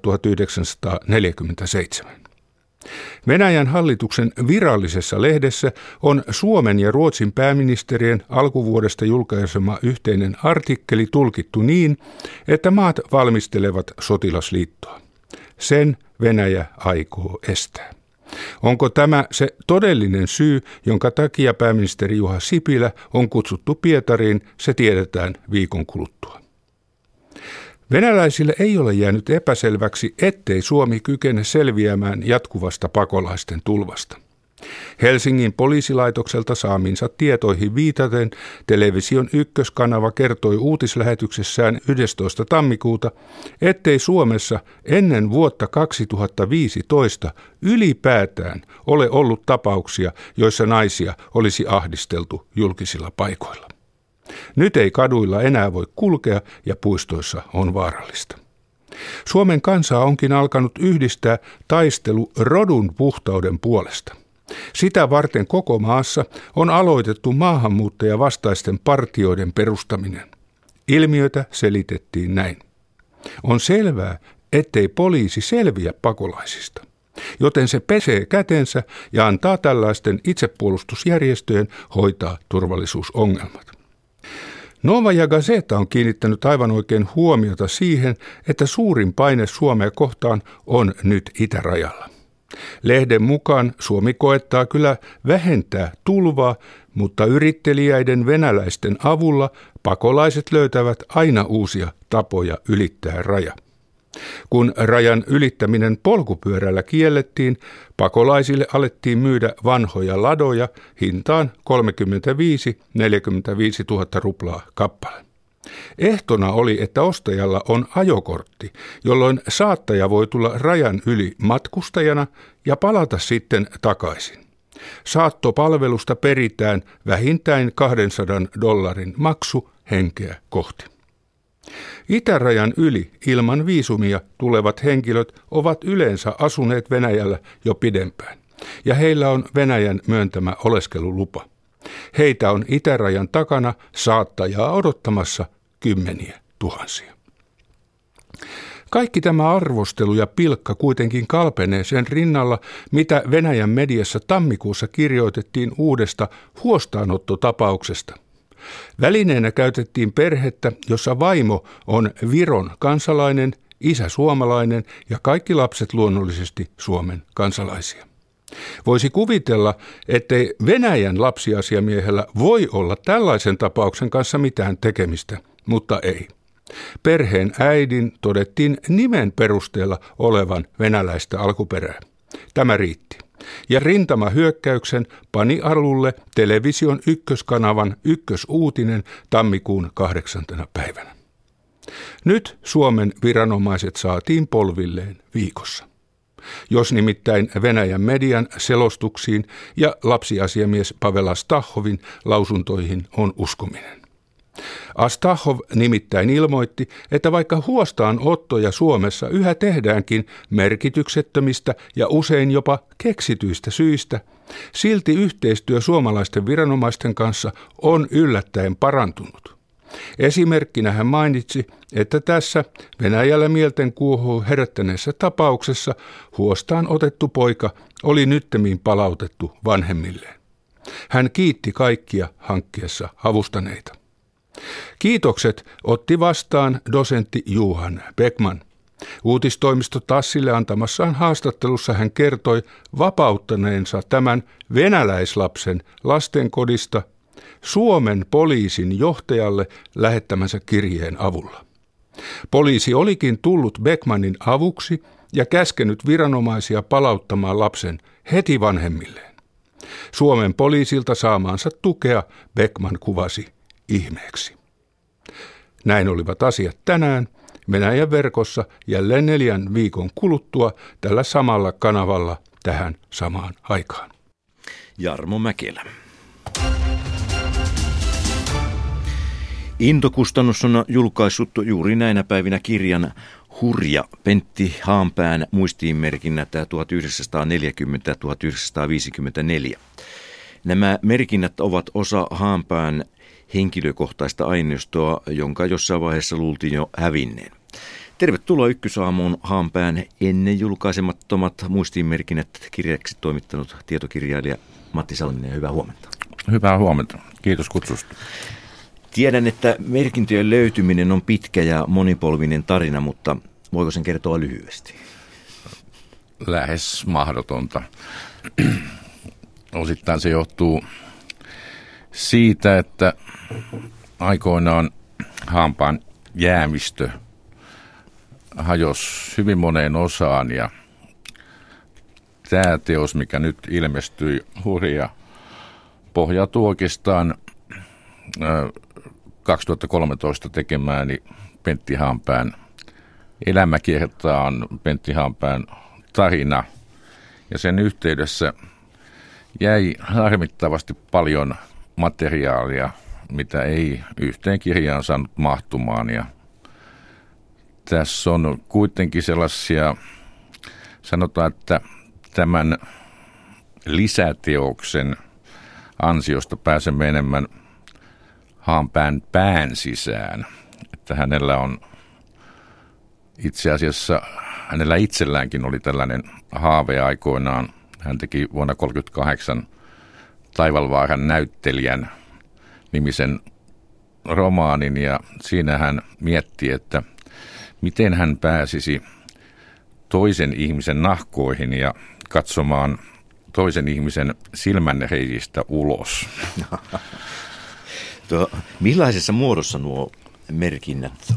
[SPEAKER 7] 1947. Venäjän hallituksen virallisessa lehdessä on Suomen ja Ruotsin pääministerien alkuvuodesta julkaisema yhteinen artikkeli tulkittu niin, että maat valmistelevat sotilasliittoa. Sen Venäjä aikoo estää. Onko tämä se todellinen syy, jonka takia pääministeri Juha Sipilä on kutsuttu Pietariin, se tiedetään viikon kuluttua. Venäläisille ei ole jäänyt epäselväksi, ettei Suomi kykene selviämään jatkuvasta pakolaisten tulvasta. Helsingin poliisilaitokselta saamiinsa tietoihin viitaten television ykköskanava kertoi uutislähetyksessään 11. tammikuuta, ettei Suomessa ennen vuotta 2015 ylipäätään ole ollut tapauksia, joissa naisia olisi ahdisteltu julkisilla paikoilla. Nyt ei kaduilla enää voi kulkea ja puistoissa on vaarallista. Suomen kansaa onkin alkanut yhdistää taistelu rodun puhtauden puolesta. Sitä varten koko maassa on aloitettu maahanmuuttajavastaisten partioiden perustaminen. Ilmiötä selitettiin näin. On selvää, ettei poliisi selviä pakolaisista, joten se pesee kätensä ja antaa tällaisten itsepuolustusjärjestöjen hoitaa turvallisuusongelmat. Novaja Gazeta on kiinnittänyt aivan oikein huomiota siihen, että suurin paine Suomea kohtaan on nyt itärajalla. Lehden mukaan Suomi koettaa kyllä vähentää tulvaa, mutta yritteliäiden venäläisten avulla pakolaiset löytävät aina uusia tapoja ylittää raja. Kun rajan ylittäminen polkupyörällä kiellettiin, pakolaisille alettiin myydä vanhoja ladoja hintaan 35-45 000 ruplaa kappale. Ehtona oli, että ostajalla on ajokortti, jolloin saattaja voi tulla rajan yli matkustajana ja palata sitten takaisin. Saattopalvelusta peritään vähintään $200 maksu henkeä kohti. Itärajan yli ilman viisumia tulevat henkilöt ovat yleensä asuneet Venäjällä jo pidempään, ja heillä on Venäjän myöntämä oleskelulupa. Heitä on itärajan takana saattajaa odottamassa 10 000. Kaikki tämä arvostelu ja pilkka kuitenkin kalpenee sen rinnalla, mitä Venäjän mediassa tammikuussa kirjoitettiin uudesta huostaanottotapauksesta. Välineenä käytettiin perhettä, jossa vaimo on Viron kansalainen, isä suomalainen ja kaikki lapset luonnollisesti Suomen kansalaisia. Voisi kuvitella, ettei Venäjän lapsiasiamiehellä voi olla tällaisen tapauksen kanssa mitään tekemistä, mutta ei. Perheen äidin todettiin nimen perusteella olevan venäläistä alkuperää. Tämä riitti. Ja rintamahyökkäyksen pani alulle television ykköskanavan ykkösuutinen tammikuun 8. päivänä. Nyt Suomen viranomaiset saatiin polvilleen viikossa. Jos nimittäin Venäjän median selostuksiin ja lapsiasiamies Pavel Astahhovin lausuntoihin on uskominen. Astahov nimittäin ilmoitti, että vaikka huostaanottoja Suomessa yhä tehdäänkin merkityksettömistä ja usein jopa keksityistä syistä, silti yhteistyö suomalaisten viranomaisten kanssa on yllättäen parantunut. Esimerkkinä hän mainitsi, että tässä Venäjällä mielten kuohuu herättäneessä tapauksessa huostaan otettu poika oli nyttemmin palautettu vanhemmilleen. Hän kiitti kaikkia hankkeessa avustaneita. Kiitokset otti vastaan dosentti Johan Beckman. Uutistoimisto Tassille antamassaan haastattelussa hän kertoi vapauttaneensa tämän venäläislapsen lastenkodista Suomen poliisin johtajalle lähettämänsä kirjeen avulla. Poliisi olikin tullut Beckmanin avuksi ja käskenyt viranomaisia palauttamaan lapsen heti vanhemmilleen. Suomen poliisilta saamaansa tukea Beckman kuvasi ihmeeksi. Näin olivat asiat tänään Venäjän verkossa jälleen 4 viikon kuluttua tällä samalla kanavalla tähän samaan aikaan.
[SPEAKER 1] Jarmo Mäkelä. Intokustannus on julkaissut juuri näinä päivinä kirjan Hurja Pentti Haanpään muistiinmerkinnät 1940-1954. Nämä merkinnät ovat osa Haanpään henkilökohtaista aineistoa, jonka jossain vaiheessa luultiin jo hävinneen. Tervetuloa Ykkösaamuun Haanpään ennen julkaisemattomat muistiinmerkinnät kirjaksi toimittanut tietokirjailija Matti Salminen. Hyvää huomenta.
[SPEAKER 8] Hyvää huomenta. Kiitos kutsusta.
[SPEAKER 1] Tiedän, että merkintöjen löytyminen on pitkä ja monipolvinen tarina, mutta voiko sen kertoa lyhyesti?
[SPEAKER 8] Lähes mahdotonta. Osittain se johtuu siitä, että aikoinaan Haanpään jäämistö hajosi hyvin moneen osaan ja tämä teos, mikä nyt ilmestyi, Hurja, pohjautuu oikeastaan 2013 tekemääni Pentti Haanpään elämäkertaan Pentti Haanpään tarina ja sen yhteydessä jäi harmittavasti paljon materiaalia, mitä ei yhteen kirjaan saanut mahtumaan. Ja tässä on kuitenkin sellaisia, sanotaan, että tämän lisäteoksen ansiosta pääsemme enemmän Haanpään pään sisään. Että hänellä on Itse asiassa hänellä itselläänkin oli tällainen haave aikoinaan. Hän teki vuonna 1938 Taivalvaaran näyttelijän nimisen romaanin ja siinä hän mietti, että miten hän pääsisi toisen ihmisen nahkoihin ja katsomaan toisen ihmisen silmänreijistä ulos.
[SPEAKER 1] Millaisessa muodossa nuo merkinnät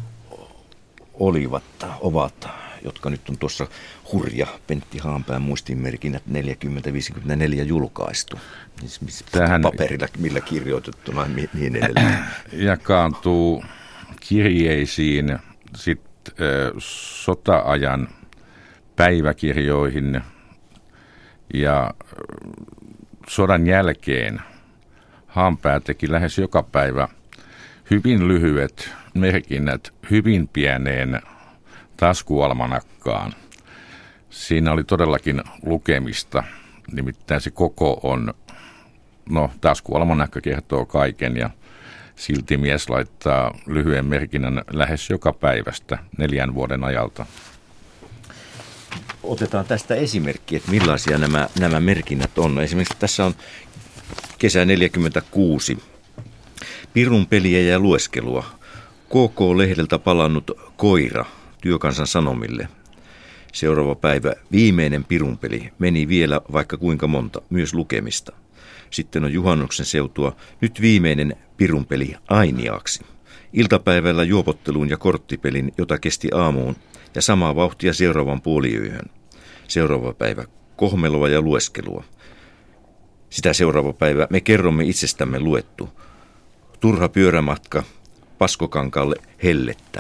[SPEAKER 1] ovat, jotka nyt on tuossa hurja Pentti Haanpään muistinmerkinnät 40-54 julkaistu? Tähän paperilla, millä kirjoitettuna niin edelleen?
[SPEAKER 8] Jakaantuu kirjeisiin, sitten sota-ajan päiväkirjoihin ja sodan jälkeen Haanpää teki lähes joka päivä hyvin lyhyet merkinnät hyvin pieneen taskualmanakkaan. Siinä oli todellakin lukemista, nimittäin se koko on, taskualmanakka kertoo kaiken ja silti mies laittaa lyhyen merkinnän lähes joka päivästä 4 vuoden ajalta.
[SPEAKER 1] Otetaan tästä esimerkki, että millaisia nämä merkinnät on. Esimerkiksi tässä on kesä 1946. Pirun peliä ja lueskelua. KK-lehdeltä palannut koira Työkansan Sanomille. Seuraava päivä viimeinen pirunpeli. Meni vielä vaikka kuinka monta, myös lukemista. Sitten on juhannuksen seutua. Nyt viimeinen pirunpeli Ainiaksi. Iltapäivällä juopotteluun ja korttipelin, jota kesti aamuun. Ja samaa vauhtia seuraavan puoliyöhön. Seuraava päivä kohmelua ja lueskelua. Sitä seuraava päivä me kerromme itsestämme luettu. Turha pyörämatka Paskokankaalle hellettä.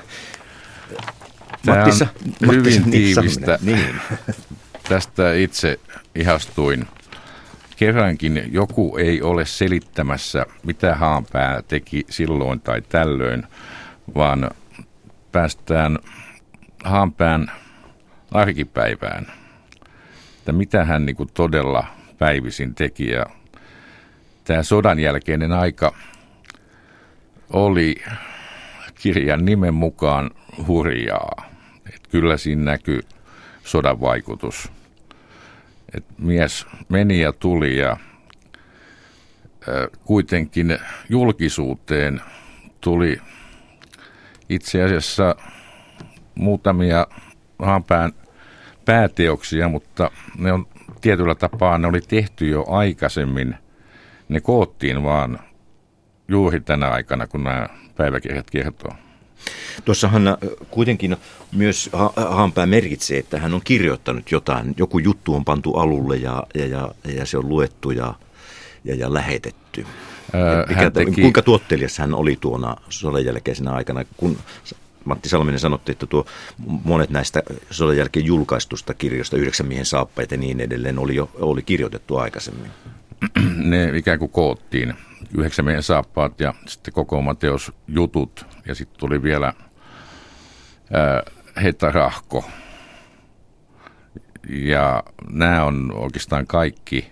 [SPEAKER 8] Tämä on hyvin tiivistä. Niin. Tästä itse ihastuin. Kerrankin joku ei ole selittämässä, mitä Haanpää teki silloin tai tällöin, vaan päästään Haanpään arkipäivään. Että mitä hän niin kuin todella päivisin teki. Ja tämä sodan jälkeinen aika oli kirjan nimen mukaan hurjaa. Et kyllä siinä näkyy sodan vaikutus. Et mies meni ja tuli ja kuitenkin julkisuuteen tuli itse asiassa muutamia Haanpään pääteoksia, mutta ne on tietyllä tapaa, ne oli tehty jo aikaisemmin. Ne koottiin vaan juuri tänä aikana, kun nämä päiväkirjat kertoo.
[SPEAKER 1] Tuossahan kuitenkin myös Haanpää merkitsee, että hän on kirjoittanut jotain. Joku juttu on pantu alulle ja se on luettu ja lähetetty. Kuinka tuottelias hän oli tuona sodan jälkeisenä aikana, kun Matti Salminen sanotti, että monet näistä sodan jälkeen julkaistusta kirjoista, 9 miehen saappaita ja niin edelleen, oli kirjoitettu aikaisemmin.
[SPEAKER 8] Ne ikään kuin koottiin. 9 miehen saappaat ja sitten Kokoomateos jutut ja sitten tuli vielä Hetarahko. Ja nämä on oikeastaan kaikki,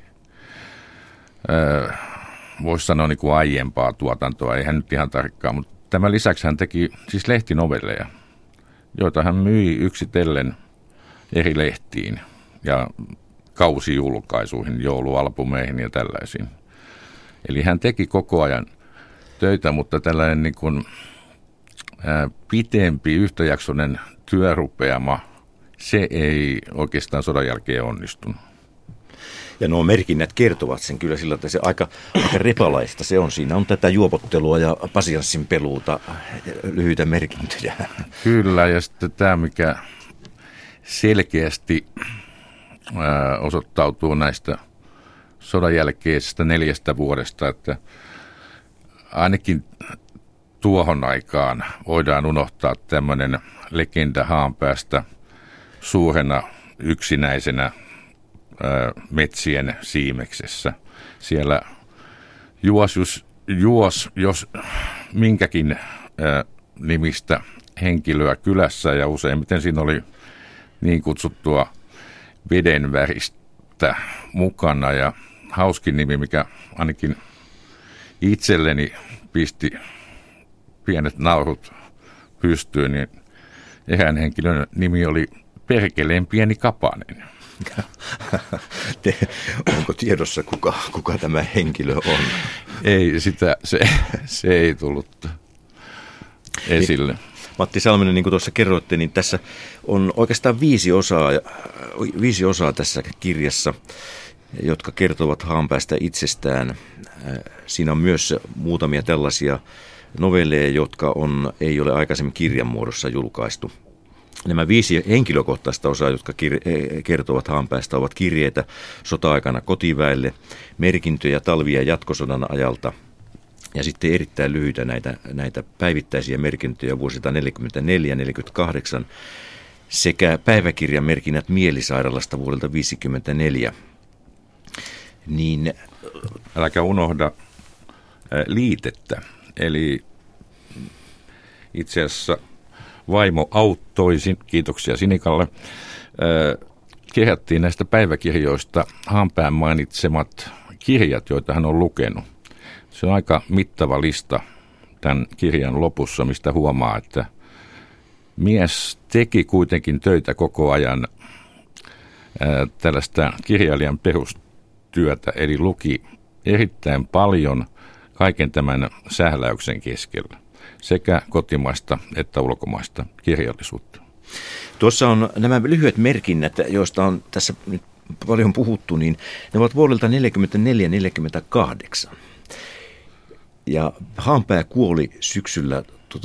[SPEAKER 8] voisi sanoa niin kuin aiempaa tuotantoa, ei hän nyt ihan tarkkaan, mutta tämän lisäksi hän teki siis lehtinovelleja, joita hän myi yksitellen eri lehtiin ja kausijulkaisuihin, joulualbumeihin ja tällaisiin. Eli hän teki koko ajan töitä, mutta tällainen niin kuin, pitempi yhtäjaksoinen työrupeama, se ei oikeastaan sodan jälkeen onnistunut.
[SPEAKER 1] Ja nuo merkinnät kertovat sen kyllä sillä, että se aika repalaista se on. Siinä on tätä juopottelua ja pasianssin peluuta, lyhyitä merkintöjä.
[SPEAKER 8] Kyllä, ja sitten tämä, mikä selkeästi osoittautuu näistä sodan jälkeisestä 4 vuodesta, että ainakin tuohon aikaan voidaan unohtaa tämmöinen legenda Haanpäästä suurena yksinäisenä metsien siimeksessä. Siellä juos jos minkäkin nimistä henkilöä kylässä ja useimmiten siinä oli niin kutsuttua vedenväristä mukana ja hauskin nimi, mikä ainakin itselleni pisti pienet naurut pystyyn, niin Erään henkilön nimi oli Perkeleen pieni Kapanen.
[SPEAKER 1] Onko tiedossa, kuka tämä henkilö on?
[SPEAKER 8] Ei, se ei tullut esille.
[SPEAKER 1] Niin, Matti Salminen, niin kuin tuossa kerroitte, niin tässä on oikeastaan 5 osaa tässä kirjassa, jotka kertovat Haanpäästä itsestään. Siinä on myös muutamia tällaisia novelleja, jotka ei ole aikaisemmin kirjan muodossa julkaistu. Nämä 5 henkilökohtaista osaa, jotka kertovat Haanpäästä, ovat kirjeitä sota-aikana kotiväelle, merkintöjä talvi- ja jatkosodan ajalta ja sitten erittäin lyhyitä näitä päivittäisiä merkintöjä vuosilta 1944-1948 sekä päiväkirjan merkinnät Mielisairaalasta vuodelta 1954. Niin,
[SPEAKER 8] äläkä unohda liitettä, eli itse asiassa vaimo auttoi, kiitoksia Sinikalle, kerättiin näistä päiväkirjoista Haanpään mainitsemat kirjat, joita hän on lukenut. Se on aika mittava lista tämän kirjan lopussa, mistä huomaa, että mies teki kuitenkin töitä koko ajan tällaista kirjailijan perustyötä, eli luki erittäin paljon kaiken tämän sähläyksen keskellä, sekä kotimaista että ulkomaista kirjallisuutta.
[SPEAKER 1] Tuossa on nämä lyhyet merkinnät, joista on tässä nyt paljon puhuttu, niin ne ovat vuodelta 1944-1948. Ja Haanpää kuoli syksyllä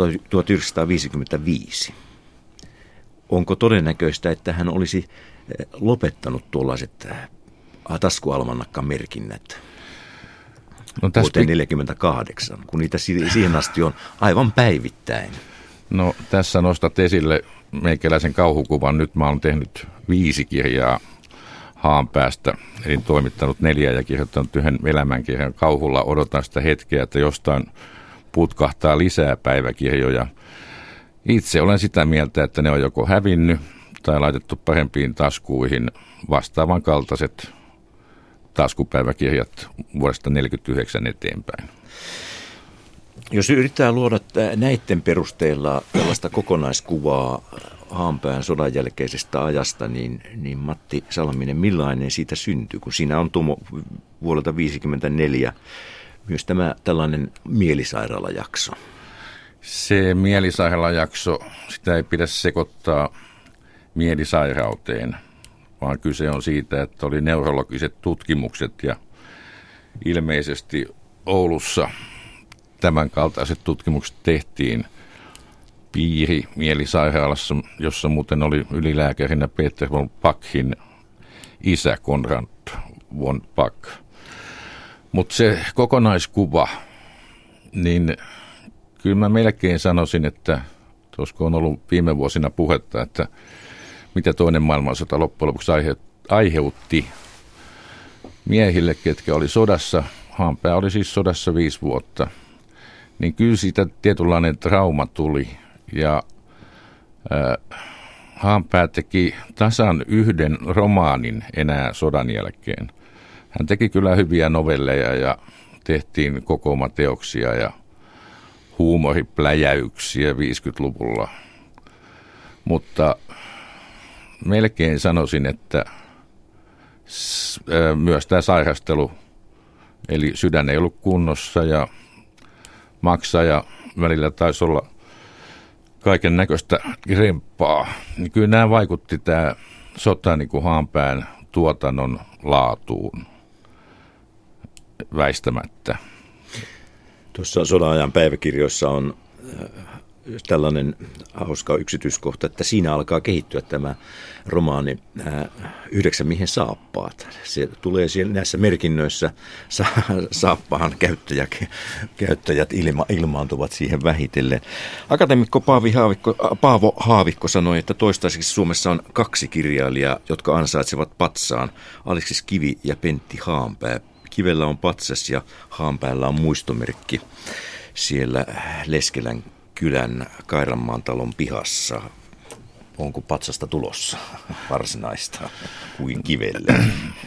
[SPEAKER 1] 1955. Onko todennäköistä, että hän olisi lopettanut tuollaiset taskualmanakkan merkinnät vuoteen 1948, kun niitä siihen asti on aivan päivittäin?
[SPEAKER 8] No tässä nostat esille meikäläisen kauhukuvan. Nyt mä oon tehnyt 5 kirjaa Haanpäästä, eli toimittanut 4 ja kirjoittanut 1 elämänkirjan. Kauhulla odotan sitä hetkeä, että jostain putkahtaa lisää päiväkirjoja. Itse olen sitä mieltä, että ne on joko hävinnyt tai laitettu parempiin taskuihin vastaavan kaltaiset taskupäiväkirjat vuodesta 1949 eteenpäin.
[SPEAKER 1] Jos yrittää luoda näiden perusteella tällaista kokonaiskuvaa Haanpään sodan jälkeisestä ajasta, niin Matti Salminen, millainen siitä syntyy, kun siinä on vuodelta 1954 myös tämä tällainen mielisairaalajakso?
[SPEAKER 8] Se mielisairaalajakso, sitä ei pidä sekoittaa mielisairauteen, vaan kyse on siitä, että oli neurologiset tutkimukset ja ilmeisesti Oulussa tämän kaltaiset tutkimukset tehtiin mielisairaalassa, jossa muuten oli ylilääkärinä Peter von Packin isä Konrad von Pack. Mutta se kokonaiskuva, niin kyllä mä melkein sanoisin, että tuossa on ollut viime vuosina puhetta, että mitä toinen maailmansota loppujen lopuksi aiheutti miehille, ketkä oli sodassa. Haanpää oli siis sodassa 5 vuotta. Niin kyllä siitä tietynlainen trauma tuli ja Haanpää teki tasan 1 romaanin enää sodan jälkeen. Hän teki kyllä hyviä novelleja ja tehtiin kokoomateoksia ja huumoripläjäyksiä 50-luvulla. Mutta melkein sanoisin, että myös tämä sairastelu, eli sydän ei ollut kunnossa ja maksaja välillä taisi olla kaiken näköistä remppaa. Niin kyllä nämä vaikutti tämä sota niin kuin Haanpään tuotannon laatuun väistämättä.
[SPEAKER 1] Tuossa sodan-ajan päiväkirjoissa on tällainen hauska yksityiskohta, että siinä alkaa kehittyä tämä romaani 9 miehen saappaat. Se tulee siellä näissä merkinnöissä, saappaan käyttäjät ilmaantuvat siihen vähitellen. Akateemikko Paavo Haavikko sanoi, että toistaiseksi Suomessa on 2 kirjailijaa, jotka ansaitsevat patsaan, Aleksis Kivi ja Pentti Haanpää. Kivellä on patsas ja Haanpäällä on muistomerkki siellä Leskelän kylän Kairanmaan talon pihassa. Onko patsasta tulossa varsinaista kuin Kivelle?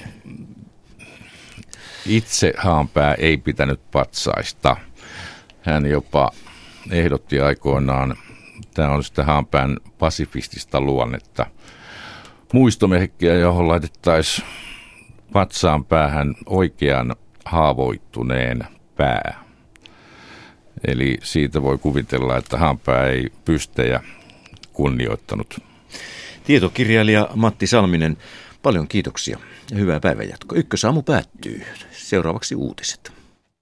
[SPEAKER 8] Itse Haanpää ei pitänyt patsaista. Hän jopa ehdotti aikoinaan tämä on sitä Haanpään pasifistista luonnetta. Muistomerkkiä, johon laitettaisiin vatsaan päähän oikean haavoittuneen pää. Eli siitä voi kuvitella, että Haanpää ei pystejä kunnioittanut.
[SPEAKER 1] Tietokirjailija Matti Salminen, paljon kiitoksia ja hyvää päivänjatkoa. Ykkösaamu päättyy. Seuraavaksi uutiset.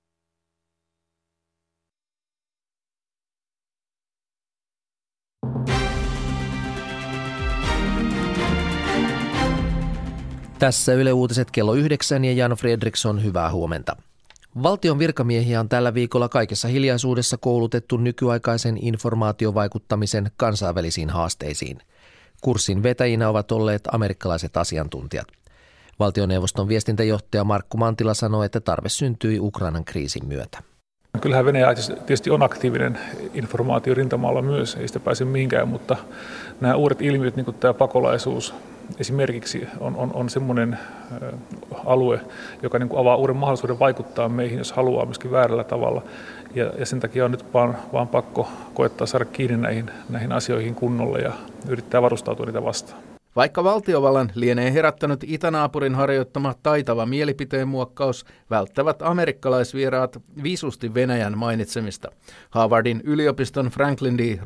[SPEAKER 9] Tässä Yle Uutiset kello 9 ja Jan Fredriksson, hyvää huomenta. Valtion virkamiehiä on tällä viikolla kaikessa hiljaisuudessa koulutettu nykyaikaisen informaatiovaikuttamisen kansainvälisiin haasteisiin. Kurssin vetäjinä ovat olleet amerikkalaiset asiantuntijat. Valtioneuvoston viestintäjohtaja Markku Mantila sanoi, että tarve syntyi Ukrainan kriisin myötä.
[SPEAKER 10] Kyllähän Venäjä tietysti on aktiivinen informaatiorintamalla myös, ei sitä pääse mihinkään, mutta nämä uudet ilmiöt, niin kuin tämä pakolaisuus esimerkiksi, on semmoinen alue, joka niin kuin avaa uuden mahdollisuuden vaikuttaa meihin, jos haluaa myöskin väärällä tavalla. Ja sen takia on nyt vaan pakko koettaa saada kiinni näihin asioihin kunnolla ja yrittää varustautua niitä vastaan.
[SPEAKER 11] Vaikka valtiovallan lienee herättänyt itänaapurin harjoittama taitava mielipiteenmuokkaus, välttävät amerikkalaisvieraat visusti Venäjän mainitsemista. Harvardin yliopiston Franklin D.